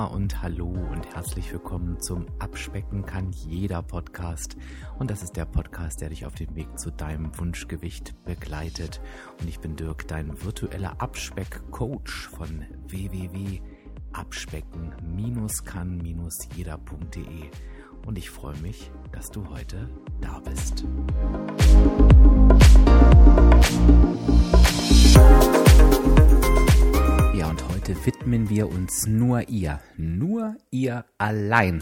und hallo und herzlich willkommen zum Abspecken kann jeder Podcast. Und das ist der Podcast, der dich auf dem Weg zu deinem Wunschgewicht begleitet. Und ich bin Dirk, dein virtueller Abspeck-Coach von www.abspecken-kann-jeder.de. Und ich freue mich, dass du heute da bist. Ja, und heute widmen wir uns nur ihr allein,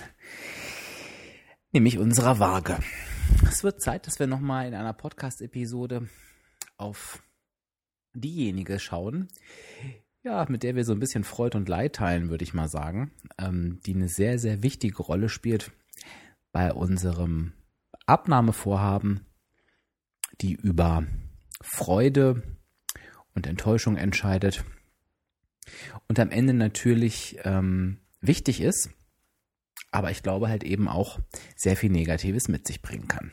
nämlich unserer Waage. Es wird Zeit, dass wir nochmal in einer Podcast-Episode auf diejenige schauen, ja, mit der wir so ein bisschen Freude und Leid teilen, würde ich mal sagen, die eine sehr, sehr wichtige Rolle spielt bei unserem Abnahmevorhaben, die über Freude und Enttäuschung entscheidet und am Ende natürlich wichtig ist, aber ich glaube halt eben auch sehr viel Negatives mit sich bringen kann.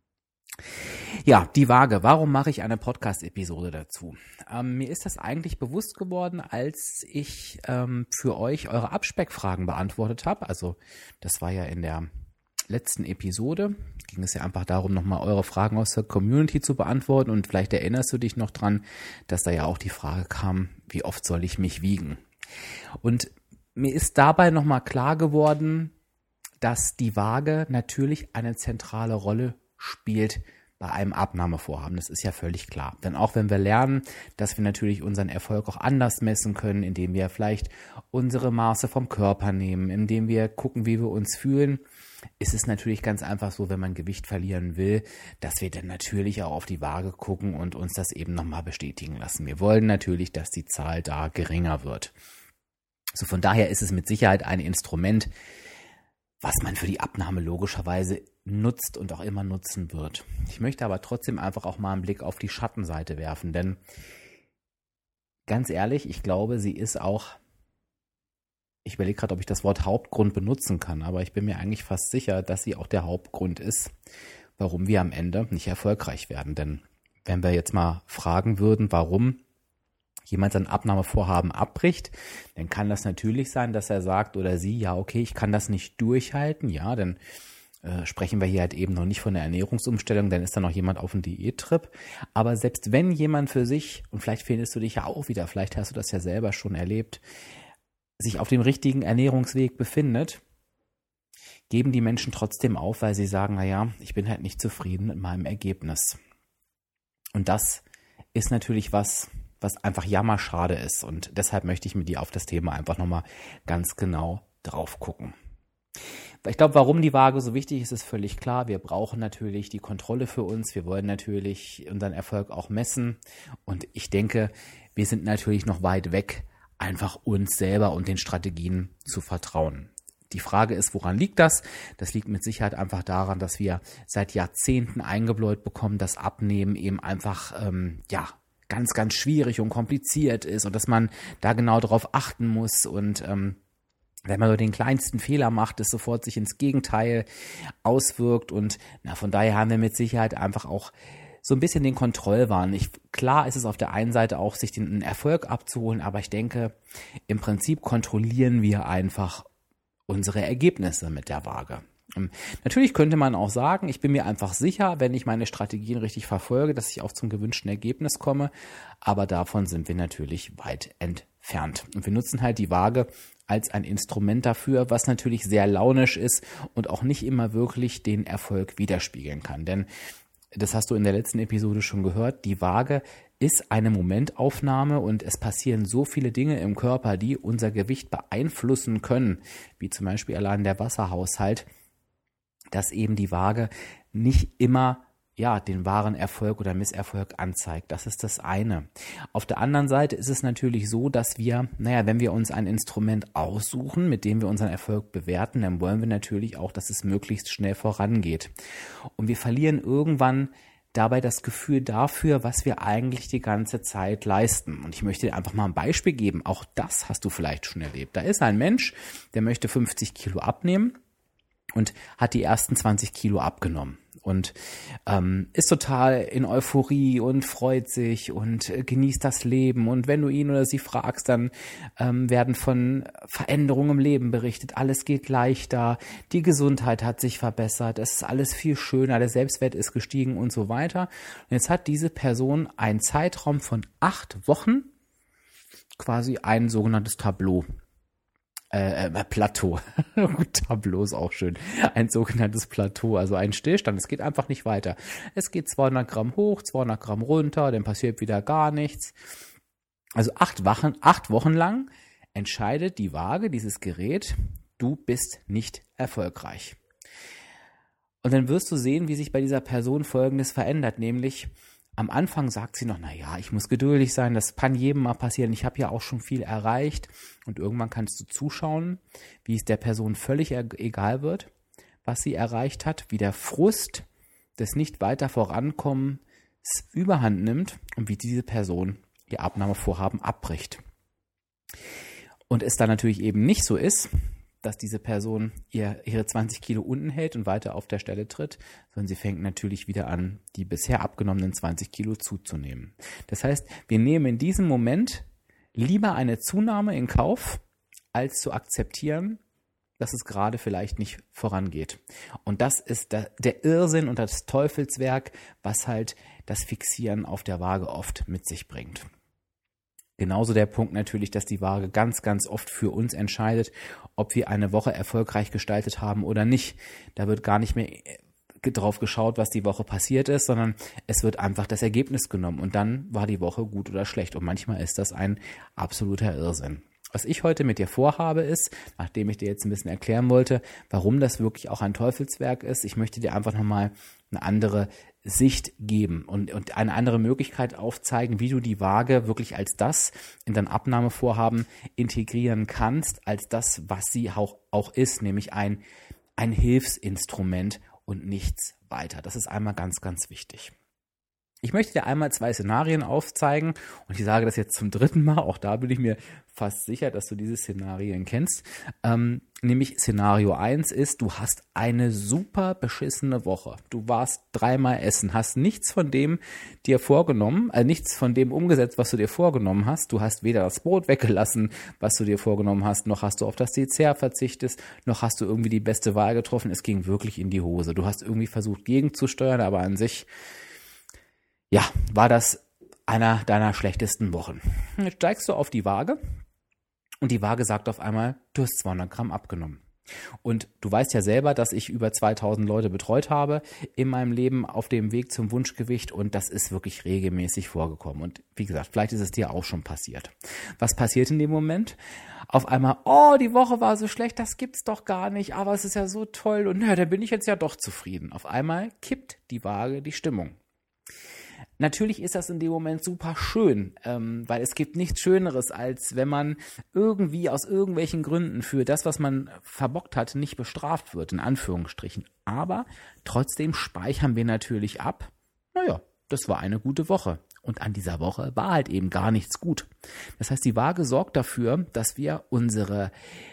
Ja, die Waage. Warum mache ich eine Podcast-Episode dazu? Mir ist das eigentlich bewusst geworden, als ich für euch eure Abspeckfragen beantwortet habe. Also das war ja in der letzten Episode. Ging es ja einfach darum, nochmal eure Fragen aus der Community zu beantworten. Und vielleicht erinnerst du dich noch dran, dass da ja auch die Frage kam, wie oft soll ich mich wiegen? Und mir ist dabei nochmal klar geworden, dass die Waage natürlich eine zentrale Rolle spielt bei einem Abnahmevorhaben. Das ist ja völlig klar. Denn auch wenn wir lernen, dass wir natürlich unseren Erfolg auch anders messen können, indem wir vielleicht unsere Maße vom Körper nehmen, indem wir gucken, wie wir uns fühlen, ist es natürlich ganz einfach so, wenn man Gewicht verlieren will, dass wir dann natürlich auch auf die Waage gucken und uns das eben nochmal bestätigen lassen. Wir wollen natürlich, dass die Zahl da geringer wird. So, von daher ist es mit Sicherheit ein Instrument, was man für die Abnahme logischerweise nutzt und auch immer nutzen wird. Ich möchte aber trotzdem einfach auch mal einen Blick auf die Schattenseite werfen, denn ganz ehrlich, ich glaube, sie ist auch, ich überlege gerade, ob ich das Wort Hauptgrund benutzen kann, aber ich bin mir eigentlich fast sicher, dass sie auch der Hauptgrund ist, warum wir am Ende nicht erfolgreich werden. Denn wenn wir jetzt mal fragen würden, warum jemand sein Abnahmevorhaben abbricht, dann kann das natürlich sein, dass er sagt oder sie, ja okay, ich kann das nicht durchhalten, ja, dann sprechen wir hier halt eben noch nicht von der Ernährungsumstellung, dann ist da noch jemand auf dem Diättrip. Aber selbst wenn jemand für sich, und vielleicht findest du dich ja auch wieder, vielleicht hast du das ja selber schon erlebt, sich auf dem richtigen Ernährungsweg befindet, geben die Menschen trotzdem auf, weil sie sagen, naja, ich bin halt nicht zufrieden mit meinem Ergebnis. Und das ist natürlich was einfach jammerschade ist. Und deshalb möchte ich mit dir auf das Thema einfach nochmal ganz genau drauf gucken. Ich glaube, warum die Waage so wichtig ist, ist völlig klar. Wir brauchen natürlich die Kontrolle für uns. Wir wollen natürlich unseren Erfolg auch messen. Und ich denke, wir sind natürlich noch weit weg, einfach uns selber und den Strategien zu vertrauen. Die Frage ist, woran liegt das? Das liegt mit Sicherheit einfach daran, dass wir seit Jahrzehnten eingebläut bekommen, dass Abnehmen eben einfach, ganz, ganz schwierig und kompliziert ist und dass man da genau darauf achten muss und wenn man nur den kleinsten Fehler macht, es sofort sich ins Gegenteil auswirkt und von daher haben wir mit Sicherheit einfach auch so ein bisschen den Kontrollwahn. Klar ist es auf der einen Seite auch, sich den Erfolg abzuholen, aber ich denke, im Prinzip kontrollieren wir einfach unsere Ergebnisse mit der Waage. Natürlich könnte man auch sagen, ich bin mir einfach sicher, wenn ich meine Strategien richtig verfolge, dass ich auch zum gewünschten Ergebnis komme, aber davon sind wir natürlich weit entfernt. Und wir nutzen halt die Waage als ein Instrument dafür, was natürlich sehr launisch ist und auch nicht immer wirklich den Erfolg widerspiegeln kann. Denn das hast du in der letzten Episode schon gehört, die Waage ist eine Momentaufnahme und es passieren so viele Dinge im Körper, die unser Gewicht beeinflussen können, wie zum Beispiel allein der Wasserhaushalt, dass eben die Waage nicht immer den wahren Erfolg oder Misserfolg anzeigt. Das ist das eine. Auf der anderen Seite ist es natürlich so, dass wir, wenn wir uns ein Instrument aussuchen, mit dem wir unseren Erfolg bewerten, dann wollen wir natürlich auch, dass es möglichst schnell vorangeht. Und wir verlieren irgendwann dabei das Gefühl dafür, was wir eigentlich die ganze Zeit leisten. Und ich möchte dir einfach mal ein Beispiel geben. Auch das hast du vielleicht schon erlebt. Da ist ein Mensch, der möchte 50 Kilo abnehmen und hat die ersten 20 Kilo abgenommen. und ist total in Euphorie und freut sich und genießt das Leben. Und wenn du ihn oder sie fragst, dann werden von Veränderungen im Leben berichtet. Alles geht leichter, die Gesundheit hat sich verbessert, es ist alles viel schöner, der Selbstwert ist gestiegen und so weiter. Und jetzt hat diese Person einen Zeitraum von 8 Wochen, quasi ein sogenanntes Plateau. Tableau ist auch schön. Ein sogenanntes Plateau, also ein Stillstand. Es geht einfach nicht weiter. Es geht 200 Gramm hoch, 200 Gramm runter, dann passiert wieder gar nichts. Also 8 Wochen lang entscheidet die Waage, dieses Gerät, du bist nicht erfolgreich. Und dann wirst du sehen, wie sich bei dieser Person Folgendes verändert, nämlich am Anfang sagt sie noch, naja, ich muss geduldig sein, das kann jedem mal passieren, ich habe ja auch schon viel erreicht. Und irgendwann kannst du zuschauen, wie es der Person völlig egal wird, was sie erreicht hat, wie der Frust des nicht weiter Vorankommens überhand nimmt und wie diese Person ihr Abnahmevorhaben abbricht. Und es dann natürlich eben nicht so ist, dass diese Person ihre 20 Kilo unten hält und weiter auf der Stelle tritt, sondern sie fängt natürlich wieder an, die bisher abgenommenen 20 Kilo zuzunehmen. Das heißt, wir nehmen in diesem Moment lieber eine Zunahme in Kauf, als zu akzeptieren, dass es gerade vielleicht nicht vorangeht. Und das ist der Irrsinn und das Teufelswerk, was halt das Fixieren auf der Waage oft mit sich bringt. Genauso der Punkt natürlich, dass die Waage ganz, ganz oft für uns entscheidet, ob wir eine Woche erfolgreich gestaltet haben oder nicht. Da wird gar nicht mehr drauf geschaut, was die Woche passiert ist, sondern es wird einfach das Ergebnis genommen und dann war die Woche gut oder schlecht. Und manchmal ist das ein absoluter Irrsinn. Was ich heute mit dir vorhabe ist, nachdem ich dir jetzt ein bisschen erklären wollte, warum das wirklich auch ein Teufelswerk ist, ich möchte dir einfach nochmal eine andere Sicht geben und eine andere Möglichkeit aufzeigen, wie du die Waage wirklich als das in dein Abnahmevorhaben integrieren kannst, als das, was sie auch ist, nämlich ein Hilfsinstrument und nichts weiter. Das ist einmal ganz, ganz wichtig. Ich möchte dir einmal 2 Szenarien aufzeigen und ich sage das jetzt zum 3. Mal, auch da bin ich mir fast sicher, dass du diese Szenarien kennst. Nämlich Szenario 1 ist, du hast eine super beschissene Woche. Du warst 3-mal essen, hast nichts von dem dir vorgenommen, nichts von dem umgesetzt, was du dir vorgenommen hast. Du hast weder das Brot weggelassen, was du dir vorgenommen hast, noch hast du auf das Dessert verzichtet, noch hast du irgendwie die beste Wahl getroffen. Es ging wirklich in die Hose. Du hast irgendwie versucht gegenzusteuern, aber an sich ja, war das einer deiner schlechtesten Wochen. Jetzt steigst du auf die Waage und die Waage sagt auf einmal, du hast 200 Gramm abgenommen. Und du weißt ja selber, dass ich über 2000 Leute betreut habe in meinem Leben auf dem Weg zum Wunschgewicht und das ist wirklich regelmäßig vorgekommen. Und wie gesagt, vielleicht ist es dir auch schon passiert. Was passiert in dem Moment? Auf einmal, oh, die Woche war so schlecht, das gibt's doch gar nicht, aber es ist ja so toll und da bin ich jetzt ja doch zufrieden. Auf einmal kippt die Waage die Stimmung. Natürlich ist das in dem Moment super schön, weil es gibt nichts Schöneres, als wenn man irgendwie aus irgendwelchen Gründen für das, was man verbockt hat, nicht bestraft wird, in Anführungsstrichen. Aber trotzdem speichern wir natürlich ab, naja, das war eine gute Woche. Und an dieser Woche war halt eben gar nichts gut. Das heißt, die Waage sorgt dafür, dass wir unsere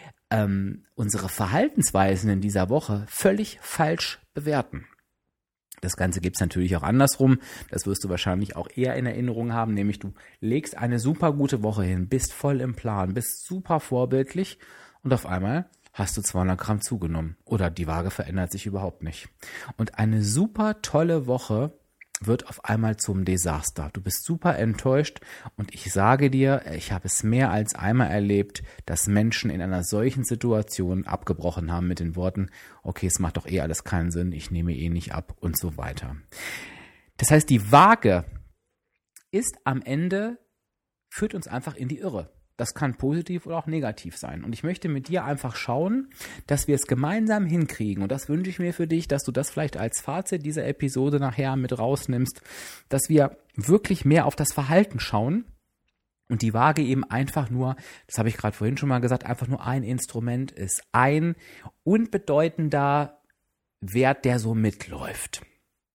Verhaltensweisen in dieser Woche völlig falsch bewerten. Das Ganze gibt's natürlich auch andersrum. Das wirst du wahrscheinlich auch eher in Erinnerung haben, nämlich du legst eine super gute Woche hin, bist voll im Plan, bist super vorbildlich und auf einmal hast du 200 Gramm zugenommen oder die Waage verändert sich überhaupt nicht. Und eine super tolle Woche wird auf einmal zum Desaster. Du bist super enttäuscht und ich sage dir, ich habe es mehr als einmal erlebt, dass Menschen in einer solchen Situation abgebrochen haben mit den Worten, okay, es macht doch eh alles keinen Sinn, ich nehme eh nicht ab und so weiter. Das heißt, die Waage ist am Ende, führt uns einfach in die Irre. Das kann positiv oder auch negativ sein. Und ich möchte mit dir einfach schauen, dass wir es gemeinsam hinkriegen. Und das wünsche ich mir für dich, dass du das vielleicht als Fazit dieser Episode nachher mit rausnimmst, dass wir wirklich mehr auf das Verhalten schauen und die Waage eben einfach nur, das habe ich gerade vorhin schon mal gesagt, einfach nur ein Instrument ist. Ein unbedeutender Wert, der so mitläuft.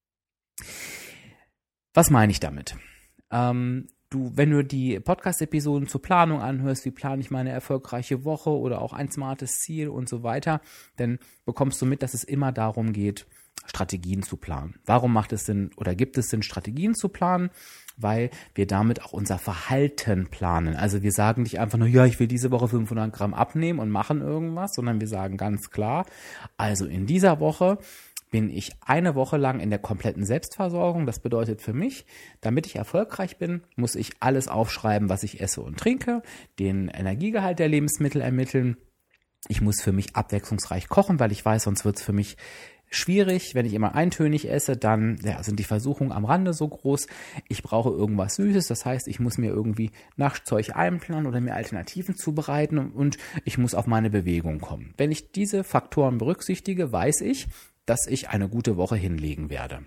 Was meine ich damit? Wenn du die Podcast-Episoden zur Planung anhörst, wie plane ich meine erfolgreiche Woche oder auch ein smartes Ziel und so weiter, dann bekommst du mit, dass es immer darum geht, Strategien zu planen. Warum macht es Sinn oder gibt es Sinn, Strategien zu planen? Weil wir damit auch unser Verhalten planen. Also wir sagen nicht einfach nur, ja, ich will diese Woche 500 Gramm abnehmen und machen irgendwas, sondern wir sagen ganz klar, also in dieser Woche bin ich eine Woche lang in der kompletten Selbstversorgung. Das bedeutet für mich, damit ich erfolgreich bin, muss ich alles aufschreiben, was ich esse und trinke, den Energiegehalt der Lebensmittel ermitteln. Ich muss für mich abwechslungsreich kochen, weil ich weiß, sonst wird es für mich schwierig. Wenn ich immer eintönig esse, dann sind die Versuchungen am Rande so groß. Ich brauche irgendwas Süßes, das heißt, ich muss mir irgendwie Naschzeug einplanen oder mir Alternativen zubereiten und ich muss auf meine Bewegung kommen. Wenn ich diese Faktoren berücksichtige, weiß ich, dass ich eine gute Woche hinlegen werde.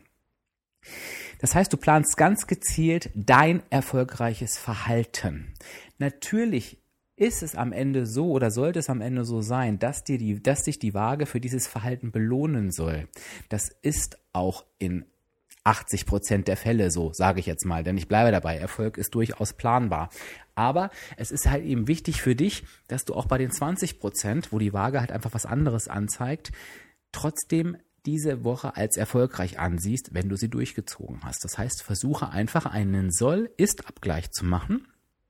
Das heißt, du planst ganz gezielt dein erfolgreiches Verhalten. Natürlich ist es am Ende so oder sollte es am Ende so sein, dass dich die Waage für dieses Verhalten belohnen soll. Das ist auch in 80% der Fälle so, sage ich jetzt mal, denn ich bleibe dabei, Erfolg ist durchaus planbar. Aber es ist halt eben wichtig für dich, dass du auch bei den 20%, wo die Waage halt einfach was anderes anzeigt, trotzdem diese Woche als erfolgreich ansiehst, wenn du sie durchgezogen hast. Das heißt, versuche einfach einen Soll-Ist-Abgleich zu machen,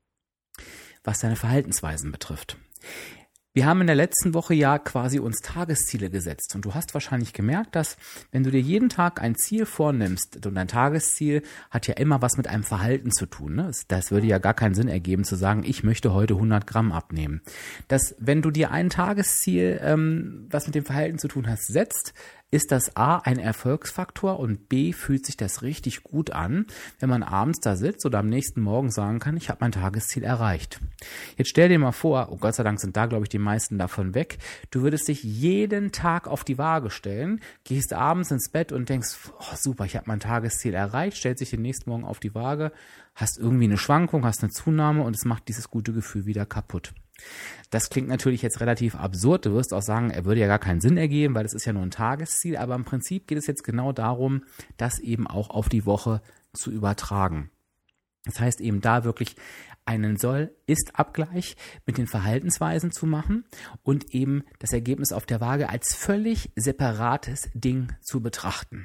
was deine Verhaltensweisen betrifft. Wir haben in der letzten Woche ja quasi uns Tagesziele gesetzt und du hast wahrscheinlich gemerkt, dass wenn du dir jeden Tag ein Ziel vornimmst und dein Tagesziel hat ja immer was mit einem Verhalten zu tun, ne? Das würde ja gar keinen Sinn ergeben zu sagen, ich möchte heute 100 Gramm abnehmen. Dass wenn du dir ein Tagesziel, was mit dem Verhalten zu tun hast, setzt, ist das A ein Erfolgsfaktor und B fühlt sich das richtig gut an, wenn man abends da sitzt oder am nächsten Morgen sagen kann, ich habe mein Tagesziel erreicht. Jetzt stell dir mal vor, oh Gott sei Dank sind da, glaube ich, die meisten davon weg, du würdest dich jeden Tag auf die Waage stellen, gehst abends ins Bett und denkst, oh, super, ich habe mein Tagesziel erreicht, stellst dich den nächsten Morgen auf die Waage, hast irgendwie eine Schwankung, hast eine Zunahme und es macht dieses gute Gefühl wieder kaputt. Das klingt natürlich jetzt relativ absurd. Du wirst auch sagen, er würde ja gar keinen Sinn ergeben, weil das ist ja nur ein Tagesziel. Aber im Prinzip geht es jetzt genau darum, das eben auch auf die Woche zu übertragen. Das heißt eben da wirklich einen Soll-Ist-Abgleich mit den Verhaltensweisen zu machen und eben das Ergebnis auf der Waage als völlig separates Ding zu betrachten.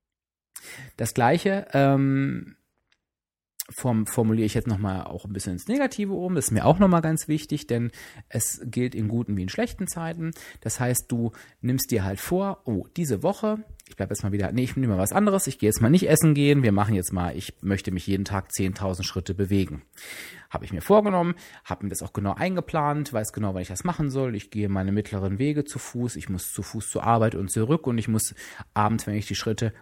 Das Gleiche formuliere ich jetzt nochmal auch ein bisschen ins Negative um. Das ist mir auch nochmal ganz wichtig, denn es gilt in guten wie in schlechten Zeiten. Das heißt, du nimmst dir halt vor, oh, diese Woche, ich nehme mal was anderes, ich gehe jetzt mal nicht essen gehen, ich möchte mich jeden Tag 10.000 Schritte bewegen. Habe ich mir vorgenommen, habe mir das auch genau eingeplant, weiß genau, wann ich das machen soll. Ich gehe meine mittleren Wege zu Fuß, ich muss zu Fuß zur Arbeit und zurück und ich muss abends, wenn ich die Schritte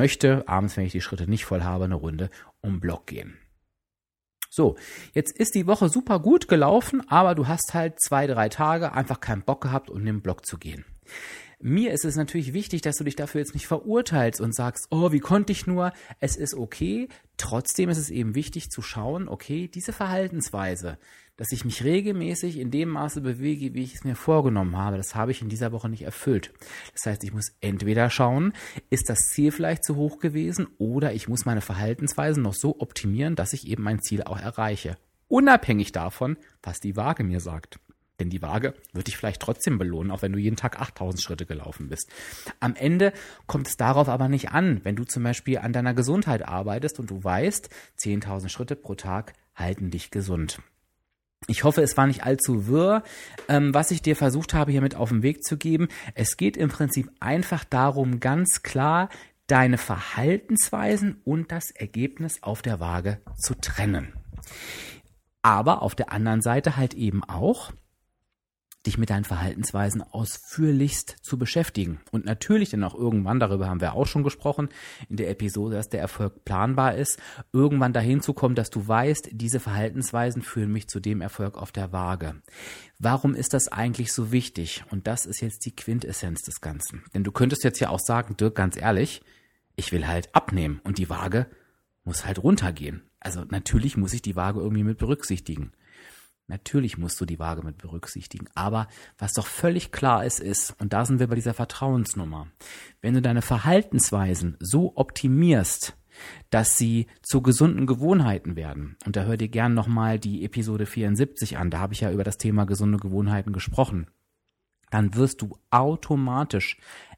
nicht voll habe, eine Runde um den Block gehen. So, jetzt ist die Woche super gut gelaufen, aber du hast halt 2-3 Tage einfach keinen Bock gehabt, um in den Block zu gehen. Mir ist es natürlich wichtig, dass du dich dafür jetzt nicht verurteilst und sagst, oh, wie konnte ich nur, es ist okay. Trotzdem ist es eben wichtig zu schauen, okay, diese Verhaltensweise, dass ich mich regelmäßig in dem Maße bewege, wie ich es mir vorgenommen habe, das habe ich in dieser Woche nicht erfüllt. Das heißt, ich muss entweder schauen, ist das Ziel vielleicht zu hoch gewesen oder ich muss meine Verhaltensweisen noch so optimieren, dass ich eben mein Ziel auch erreiche. Unabhängig davon, was die Waage mir sagt. Denn die Waage wird dich vielleicht trotzdem belohnen, auch wenn du jeden Tag 8.000 Schritte gelaufen bist. Am Ende kommt es darauf aber nicht an, wenn du zum Beispiel an deiner Gesundheit arbeitest und du weißt, 10.000 Schritte pro Tag halten dich gesund. Ich hoffe, es war nicht allzu wirr, was ich dir versucht habe, hier mit auf den Weg zu geben. Es geht im Prinzip einfach darum, ganz klar deine Verhaltensweisen und das Ergebnis auf der Waage zu trennen. Aber auf der anderen Seite halt eben auch, dich mit deinen Verhaltensweisen ausführlichst zu beschäftigen. Und natürlich dann auch irgendwann, darüber haben wir auch schon gesprochen, in der Episode, dass der Erfolg planbar ist, irgendwann dahin zu kommen, dass du weißt, diese Verhaltensweisen führen mich zu dem Erfolg auf der Waage. Warum ist das eigentlich so wichtig? Und das ist jetzt die Quintessenz des Ganzen. Denn du könntest jetzt ja auch sagen, Dirk, ganz ehrlich, ich will halt abnehmen und die Waage muss halt runtergehen. Also natürlich muss ich die Waage irgendwie mit berücksichtigen. Natürlich musst du die Waage mit berücksichtigen. Aber was doch völlig klar ist, und da sind wir bei dieser Vertrauensnummer, wenn du deine Verhaltensweisen so optimierst, dass sie zu gesunden Gewohnheiten werden, und da hör dir gern nochmal die Episode 74 an, da habe ich ja über das Thema gesunde Gewohnheiten gesprochen, dann wirst du automatisch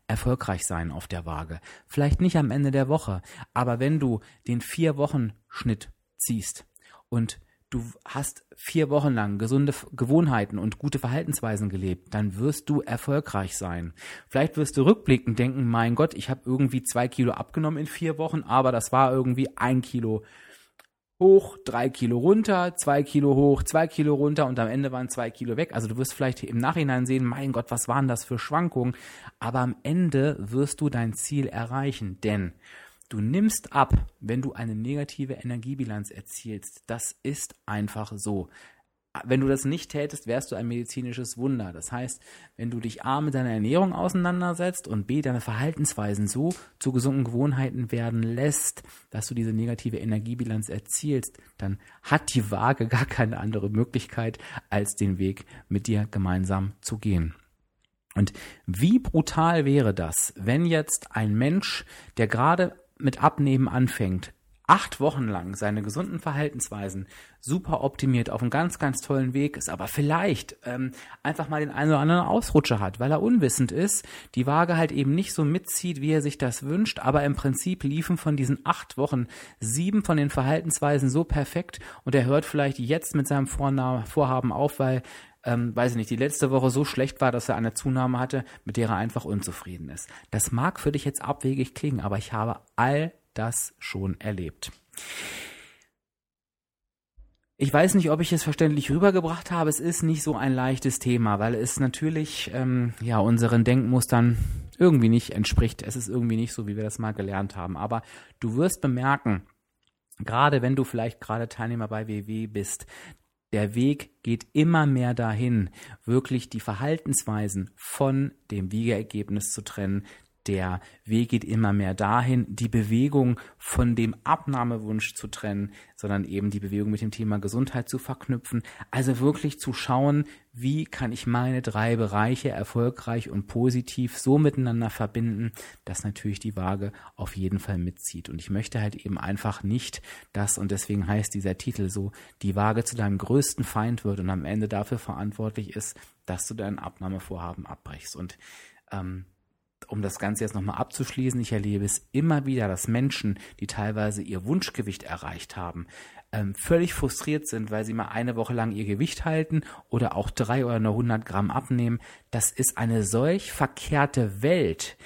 erfolgreich sein auf der Waage. Vielleicht nicht am Ende der Woche, aber wenn du den 4-Wochen-Schnitt ziehst und du hast 4 Wochen lang gesunde Gewohnheiten und gute Verhaltensweisen gelebt, dann wirst du erfolgreich sein. Vielleicht wirst du rückblickend denken, mein Gott, ich habe irgendwie 2 Kilo abgenommen in 4 Wochen, aber das war irgendwie 1 Kilo hoch, 3 Kilo runter, 2 Kilo hoch, 2 Kilo runter und am Ende waren 2 Kilo weg. Also du wirst vielleicht im Nachhinein sehen, mein Gott, was waren das für Schwankungen? Aber am Ende wirst du dein Ziel erreichen, denn du nimmst ab, wenn du eine negative Energiebilanz erzielst. Das ist einfach so. Wenn du das nicht tätest, wärst du ein medizinisches Wunder. Das heißt, wenn du dich A mit deiner Ernährung auseinandersetzt und B deine Verhaltensweisen so zu gesunden Gewohnheiten werden lässt, dass du diese negative Energiebilanz erzielst, dann hat die Waage gar keine andere Möglichkeit, als den Weg mit dir gemeinsam zu gehen. Und wie brutal wäre das, wenn jetzt ein Mensch, der gerade mit Abnehmen anfängt, 8 Wochen lang seine gesunden Verhaltensweisen super optimiert, auf einem ganz, ganz tollen Weg ist, aber vielleicht einfach mal den einen oder anderen Ausrutscher hat, weil er unwissend ist, die Waage halt eben nicht so mitzieht, wie er sich das wünscht, aber im Prinzip liefen von diesen 8 Wochen 7 von den Verhaltensweisen so perfekt und er hört vielleicht jetzt mit seinem Vorhaben auf, weil weiß ich nicht, die letzte Woche so schlecht war, dass er eine Zunahme hatte, mit der er einfach unzufrieden ist. Das mag für dich jetzt abwegig klingen, aber ich habe all das schon erlebt. Ich weiß nicht, ob ich es verständlich rübergebracht habe. Es ist nicht so ein leichtes Thema, weil es natürlich unseren Denkmustern irgendwie nicht entspricht. Es ist irgendwie nicht so, wie wir das mal gelernt haben. Aber du wirst bemerken, gerade wenn du vielleicht gerade Teilnehmer bei WW bist, der Weg geht immer mehr dahin, wirklich die Verhaltensweisen von dem Wiegeergebnis zu trennen. Der Weg geht immer mehr dahin, die Bewegung von dem Abnahmewunsch zu trennen, sondern eben die Bewegung mit dem Thema Gesundheit zu verknüpfen. Also wirklich zu schauen, wie kann ich meine 3 Bereiche erfolgreich und positiv so miteinander verbinden, dass natürlich die Waage auf jeden Fall mitzieht. Und ich möchte halt eben einfach nicht, dass, und deswegen heißt dieser Titel so, die Waage zu deinem größten Feind wird und am Ende dafür verantwortlich ist, dass du dein Abnahmevorhaben abbrichst. Und um das Ganze jetzt nochmal abzuschließen, ich erlebe es immer wieder, dass Menschen, die teilweise ihr Wunschgewicht erreicht haben, völlig frustriert sind, weil sie mal eine Woche lang ihr Gewicht halten oder auch 3 oder nur 100 Gramm abnehmen. Das ist eine solch verkehrte Welt.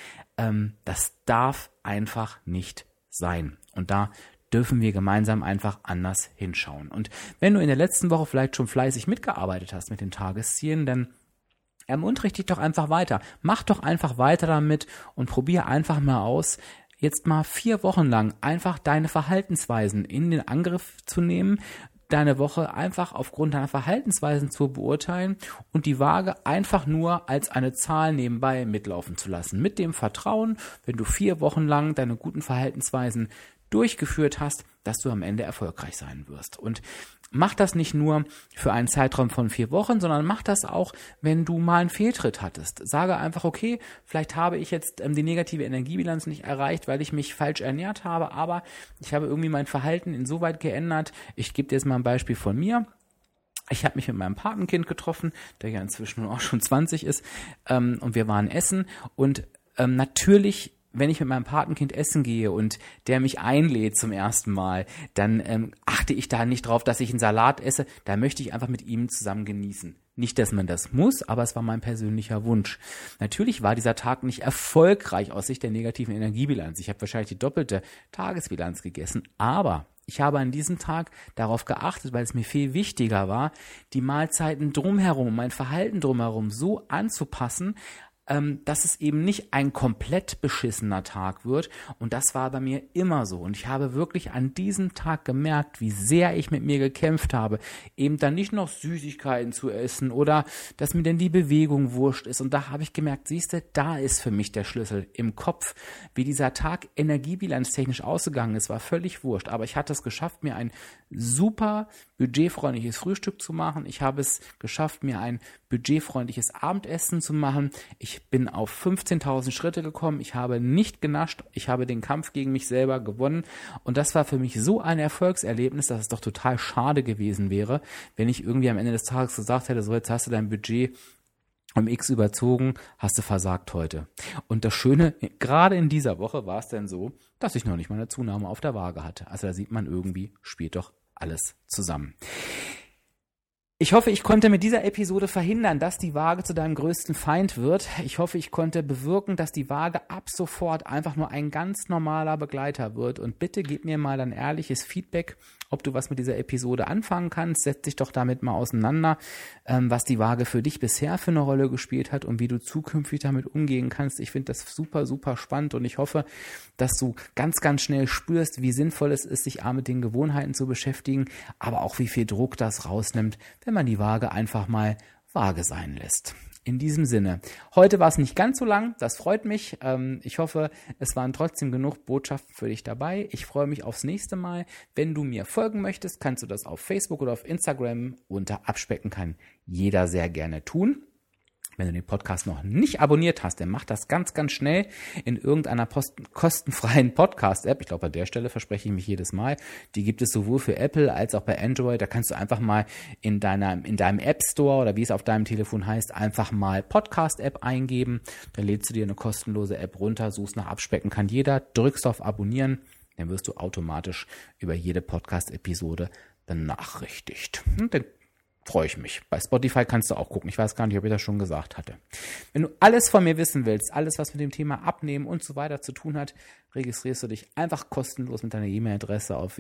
Das darf einfach nicht sein. Und da dürfen wir gemeinsam einfach anders hinschauen. Und wenn du in der letzten Woche vielleicht schon fleißig mitgearbeitet hast mit den Tageszielen, dann unterrichte dich doch einfach weiter. Mach doch einfach weiter damit und probier einfach mal aus, jetzt mal 4 Wochen lang einfach deine Verhaltensweisen in den Angriff zu nehmen, deine Woche einfach aufgrund deiner Verhaltensweisen zu beurteilen und die Waage einfach nur als eine Zahl nebenbei mitlaufen zu lassen. Mit dem Vertrauen, wenn du 4 Wochen lang deine guten Verhaltensweisen durchgeführt hast, dass du am Ende erfolgreich sein wirst. Und mach das nicht nur für einen Zeitraum von 4 Wochen, sondern mach das auch, wenn du mal einen Fehltritt hattest. Sage einfach, okay, vielleicht habe ich jetzt die negative Energiebilanz nicht erreicht, weil ich mich falsch ernährt habe, aber ich habe irgendwie mein Verhalten insoweit geändert. Ich gebe dir jetzt mal ein Beispiel von mir. Ich habe mich mit meinem Patenkind getroffen, der ja inzwischen auch schon 20 ist, und wir waren essen und natürlich, wenn ich mit meinem Patenkind essen gehe und der mich einlädt zum ersten Mal, dann achte ich da nicht drauf, dass ich einen Salat esse. Da möchte ich einfach mit ihm zusammen genießen. Nicht, dass man das muss, aber es war mein persönlicher Wunsch. Natürlich war dieser Tag nicht erfolgreich aus Sicht der negativen Energiebilanz. Ich habe wahrscheinlich die doppelte Tagesbilanz gegessen, aber ich habe an diesem Tag darauf geachtet, weil es mir viel wichtiger war, die Mahlzeiten drumherum, mein Verhalten drumherum so anzupassen, dass es eben nicht ein komplett beschissener Tag wird. Und das war bei mir immer so. Und ich habe wirklich an diesem Tag gemerkt, wie sehr ich mit mir gekämpft habe, eben dann nicht noch Süßigkeiten zu essen oder dass mir denn die Bewegung wurscht ist. Und da habe ich gemerkt, siehste, da ist für mich der Schlüssel im Kopf. Wie dieser Tag energiebilanztechnisch ausgegangen ist, war völlig wurscht. Aber ich hatte es geschafft, mir ein super budgetfreundliches Frühstück zu machen. Ich habe es geschafft, mir ein budgetfreundliches Abendessen zu machen. Ich bin auf 15.000 Schritte gekommen. Ich habe nicht genascht. Ich habe den Kampf gegen mich selber gewonnen. Und das war für mich so ein Erfolgserlebnis, dass es doch total schade gewesen wäre, wenn ich irgendwie am Ende des Tages gesagt hätte, so jetzt hast du dein Budget um X überzogen, hast du versagt heute. Und das Schöne, gerade in dieser Woche war es dann so, dass ich noch nicht mal eine Zunahme auf der Waage hatte. Also da sieht man, irgendwie spielt doch alles zusammen. Ich hoffe, ich konnte mit dieser Episode verhindern, dass die Waage zu deinem größten Feind wird. Ich hoffe, ich konnte bewirken, dass die Waage ab sofort einfach nur ein ganz normaler Begleiter wird. Und bitte gib mir mal ein ehrliches Feedback, ob du was mit dieser Episode anfangen kannst. Setz dich doch damit mal auseinander, was die Waage für dich bisher für eine Rolle gespielt hat und wie du zukünftig damit umgehen kannst. Ich finde das super, super spannend und ich hoffe, dass du ganz, ganz schnell spürst, wie sinnvoll es ist, sich mit den Gewohnheiten zu beschäftigen, aber auch wie viel Druck das rausnimmt, wenn man die Waage einfach mal vage sein lässt. In diesem Sinne, heute war es nicht ganz so lang, das freut mich. Ich hoffe, es waren trotzdem genug Botschaften für dich dabei. Ich freue mich aufs nächste Mal. Wenn du mir folgen möchtest, kannst du das auf Facebook oder auf Instagram unter Abspecken kann jeder sehr gerne tun. Wenn du den Podcast noch nicht abonniert hast, dann mach das ganz, ganz schnell in irgendeiner kostenfreien Podcast-App. Ich glaube, bei der Stelle verspreche ich mich jedes Mal. Die gibt es sowohl für Apple als auch bei Android. Da kannst du einfach mal in deinem App Store oder wie es auf deinem Telefon heißt, einfach mal Podcast-App eingeben. Dann lädst du dir eine kostenlose App runter, suchst nach Abspecken kann jeder, drückst auf Abonnieren, dann wirst du automatisch über jede Podcast-Episode benachrichtigt. Und dann freue ich mich. Bei Spotify kannst du auch gucken. Ich weiß gar nicht, ob ich das schon gesagt hatte. Wenn du alles von mir wissen willst, alles, was mit dem Thema Abnehmen und so weiter zu tun hat, registrierst du dich einfach kostenlos mit deiner E-Mail-Adresse auf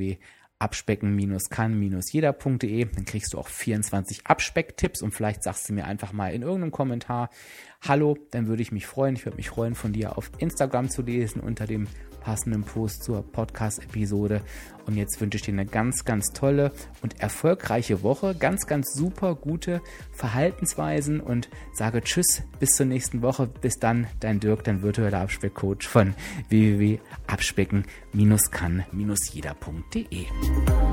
www.abspecken-kann-jeder.de. Dann kriegst du auch 24 Abspecktipps und vielleicht sagst du mir einfach mal in irgendeinem Kommentar Hallo, dann würde ich mich freuen. Ich würde mich freuen, von dir auf Instagram zu lesen unter dem passenden Post zur Podcast-Episode. Und jetzt wünsche ich dir eine ganz, ganz tolle und erfolgreiche Woche. Ganz, ganz super gute Verhaltensweisen und sage Tschüss, bis zur nächsten Woche. Bis dann, dein Dirk, dein virtueller Abspeckcoach von www.abspecken-kann-jeder.de.